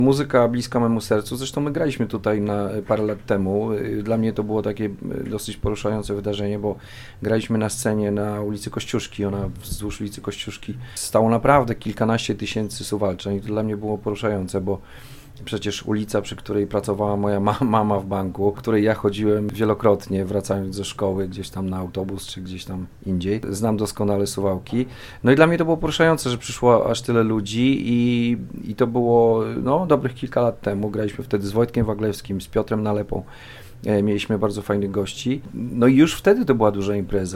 Muzyka bliska memu sercu, zresztą my graliśmy tutaj parę lat temu. Dla mnie to było takie dosyć poruszające wydarzenie, bo graliśmy na scenie na ulicy Kościuszki, wzdłuż ulicy Kościuszki stało naprawdę kilkanaście tysięcy suwalczan i to dla mnie było poruszające, bo przecież ulica, przy której pracowała moja mama w banku, której ja chodziłem wielokrotnie, wracając ze szkoły, gdzieś tam na autobus, czy gdzieś tam indziej. Znam doskonale Suwałki. No i dla mnie to było poruszające, że przyszło aż tyle ludzi i to było dobrych kilka lat temu. Graliśmy wtedy z Wojtkiem Waglewskim, z Piotrem Nalepą. Mieliśmy bardzo fajnych gości. No i już wtedy to była duża impreza.